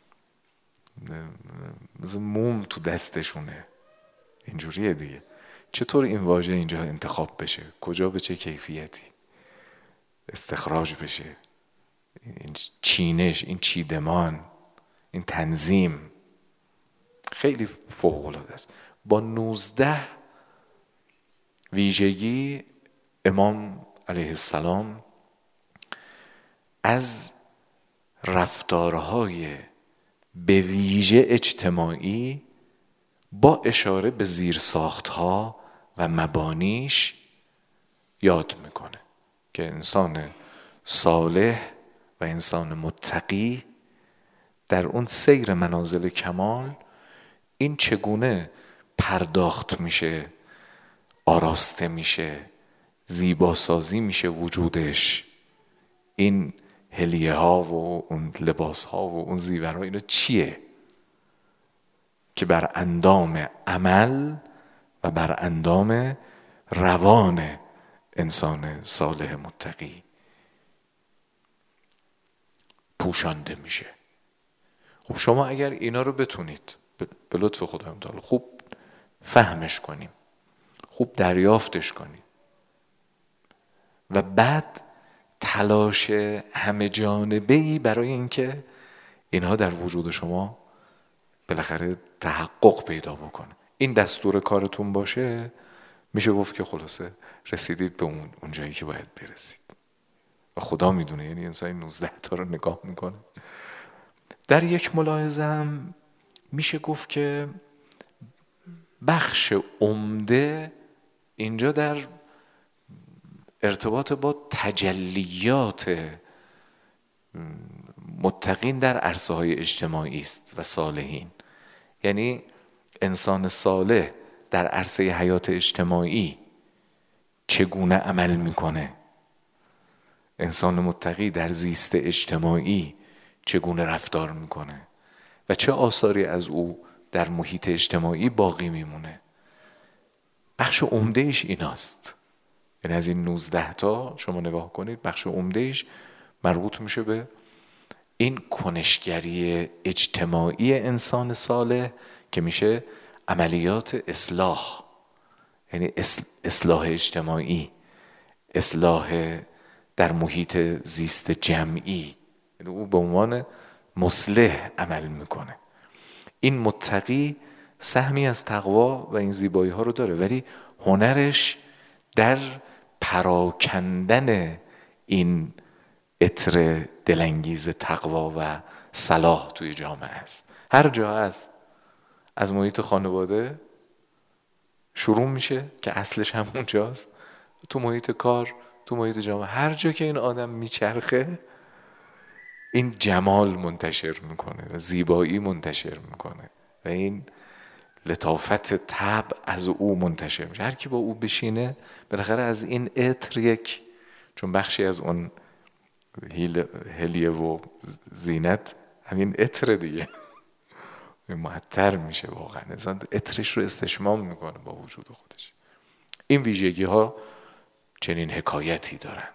مثل موم تو دستشونه، اینجوریه دیگه. چطور این واژه اینجا انتخاب بشه، کجا به چه کیفیتی استخراج بشه، این چینش، این چیدمان، این تنظیم خیلی فوق العاده است. با نوزده ویژگی امام علیه السلام از رفتارهای به ویژه اجتماعی با اشاره به زیرساختها و مبانیش یاد میکنه که انسان صالح و انسان متقی در اون سیر منازل کمال این چگونه پرداخت میشه، آراسته میشه، زیباسازی میشه وجودش. این هلیه ها و اون لباس ها و اون زیورها اینا چیه؟ که بر اندام عمل و بر اندام روان انسان صالح متقی پوشانده میشه. خب شما اگر اینا رو بتونید به لطف خدا تعالی خوب فهمش کنیم، خوب دریافتش کنیم و بعد تلاش همه جانبه‌ای برای اینکه اینها در وجود شما بالاخره تحقق پیدا بکنه، این دستور کارتون باشه، میشه گفت که خلاصه رسیدید به اون اون جایی که باید برسید. و خدا میدونه، یعنی انسان نوزده تا رو نگاه میکنه. در یک ملاحظه هم میشه گفت که بخش عمده اینجا در ارتباط با تجلیات متقین در عرصه های اجتماعی است و صالحین. یعنی انسان صالح در عرصه حیات اجتماعی چگونه عمل میکنه، انسان متقی در زیست اجتماعی چگونه رفتار میکنه و چه آثاری از او در محیط اجتماعی باقی میمونه. بخش عمدهش ایناست. یعنی از این نوزده تا شما نگاه کنید، بخش عمدهش مربوط میشه به این کنشگری اجتماعی انسان صالح که میشه عملیات اصلاح، یعنی اصلاح اجتماعی، اصلاح در محیط زیست جمعی، یعنی او به عنوان مصلح عمل میکنه. این متقی سهمی از تقوا و این زیبایی ها رو داره، ولی هنرش در پراکندن این عطر دلانگیز تقوا و صلاح توی جامعه است. هر جا هست، از محیط خانواده شروع میشه که اصلش همون جاست، تو محیط کار، تو محیط جامعه، هر جا که این آدم میچرخه این جمال منتشر میکنه و زیبایی منتشر میکنه و این لطافت طبع از او منتشر میشه. هر کی با او بشینه بالاخره از این عطر یک، چون بخشی از اون هلیه و زینت همین عطر دیگه، معطر میشه واقعا، انسان عطرش رو استشمام میکنه با وجود خودش. این ویژگی ها چنین حکایتی دارن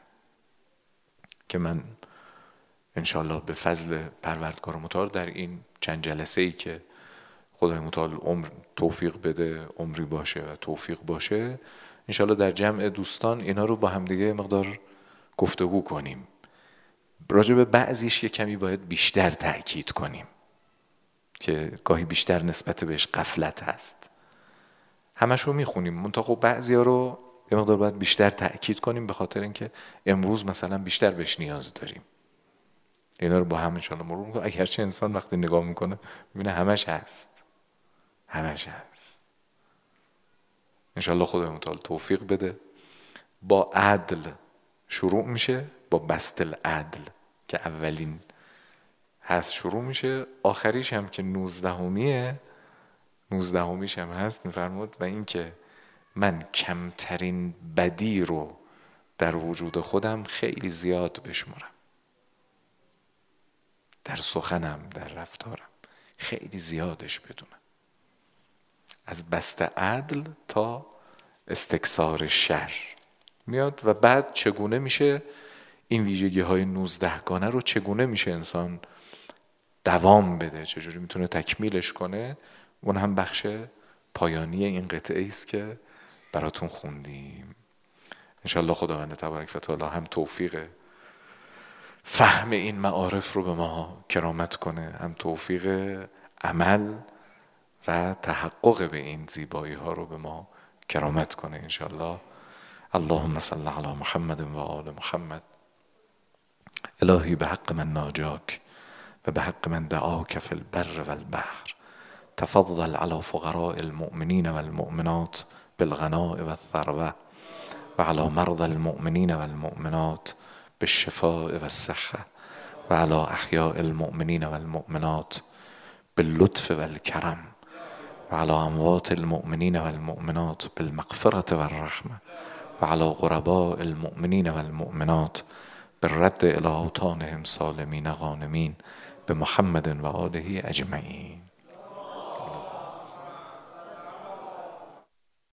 که من انشالله به فضل پروردگار متعال در این چند جلسه ای که خدای متعال عمر توفیق بده، عمری باشه و توفیق باشه، انشالله در جمع دوستان اینا رو با همدیگه مقدار گفتگو کنیم. راجع به بعضیش یه کمی باید بیشتر تأکید کنیم که گاهی بیشتر نسبت بهش غفلت هست. همش رو میخونیم، منتها خب بعضی ها رو یه مقدار باید بیشتر تأکید کنیم به خاطر اینکه امروز مثلا بیشتر بهش نیاز داریم. اینا رو با هم انشالله مرور میکنم، اگرچه انسان وقتی نگاه میکنه میبینه همش هست، همش هست. انشالله خدای متعال توفیق بده. با عدل شروع میشه، با بسط العدل که اولین هست شروع میشه، آخریش هم که نوزدهمیه، نوزدهمیش هم هست میفرمود و این که من کمترین بدی رو در وجود خودم خیلی زیاد بشمارم، در سخنم، در رفتارم خیلی زیادش بدونم، از بسط عدل تا استکثار شر میاد. و بعد چگونه میشه این ویژگی های نوزدهگانه رو چگونه میشه انسان دوام بده، چجوری میتونه تکمیلش کنه، اون هم بخش پایانی این قطعه است که براتون خوندیم. انشالله خداوند تبارک و تعالی هم توفیق فهم این معارف رو به ما کرامت کنه، هم توفیق عمل و تحقق به این زیبایی ها رو به ما کرامت کنه انشالله. اللهم صل علی محمد و آل محمد. الهی به حق من ناجاک و به حق من دعاک فی البر و البحر تفضل علی فقراء المؤمنین و المؤمنات بالغناء و الثروة و علی مرضى المؤمنین و المؤمنات بالشفاء و الصحة و علی احیاء المؤمنین و المؤمنات باللطف و الکرم و وعلى أموات المؤمنين والمؤمنات بالمغفرة والرحمة، وعلى غرباء المؤمنين والمؤمنات بالرد إلى أوطانهم سالمين غانمين بمحمد وآله أجمعين.